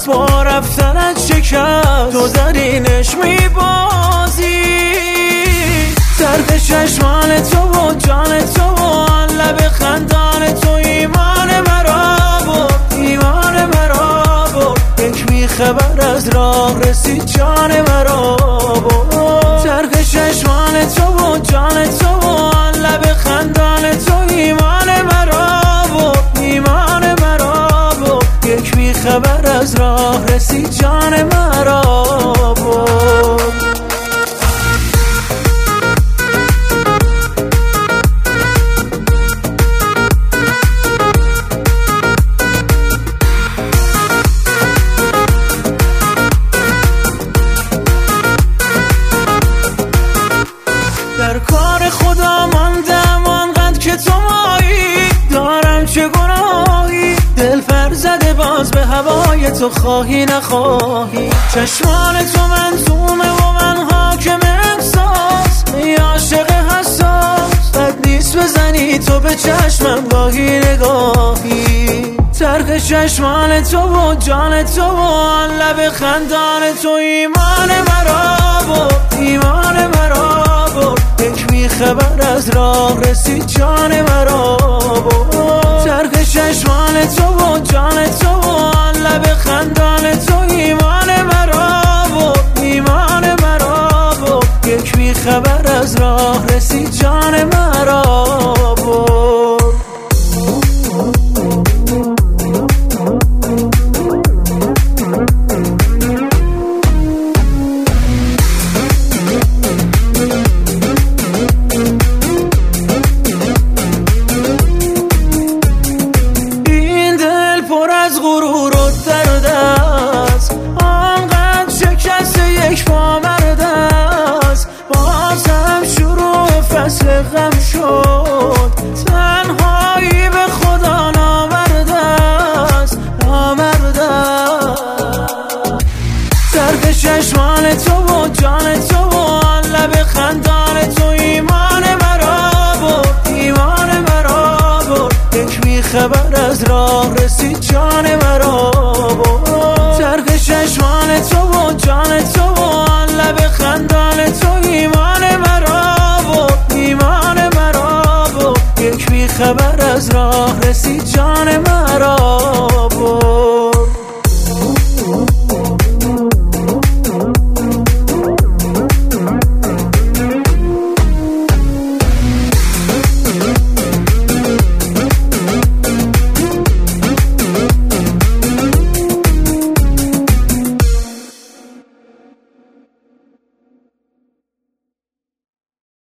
دست با رفتنت شکست، تو درینش میبازی. طرف چشمان تو و جان تو و لب خندان تو ایمان مرا بود، ایمان مرا بود. یک بیخبر از راه رسید جان مرا بود. طرف چشمان تو و جان تو و لب خندان تو ایمان مرا بود، ایمان مرا بود. یک بیخبر از راه رسید جان مرا بود. در کار خدا ماندم آنقدر که تو مایی، دارم چه گناهی دل فرزده باز به هوای تو، خواهی نخواهی. چشمان تو منظومه و من حاکم احساس، ای عاشق حساس بد نیست بزنی تو به چشمم گاهی نگاهی. طرف چشمان تو و جان تو و لب خندان تو ایمان مرا بود، ایمان مرا بود. یک بیخبر از راه رسید جان مرا بود. طرف چشمان تو و جان تو و لب خندان تو ایمان مرا بود، ایمان مرا بود. یک بیخبر از راه رسید جان مرا بود. از غرور و درد است، آنقدر شکست یک پامرد است. بازم شروع فصل غم شد، تنهایی به خدا نامرد است، نامرد است. طرف چشمان تو و جان تو و لب خندان تو ایمان مرا بود، ایمان مرا بود. یک بیخبر از راه رسید جان مرا بود. طرف چشمان تو و جان تو و لب خندان تو ایمان مرا بود، ایمان مرا بود. یک بیخبر از راه رسید جان مرا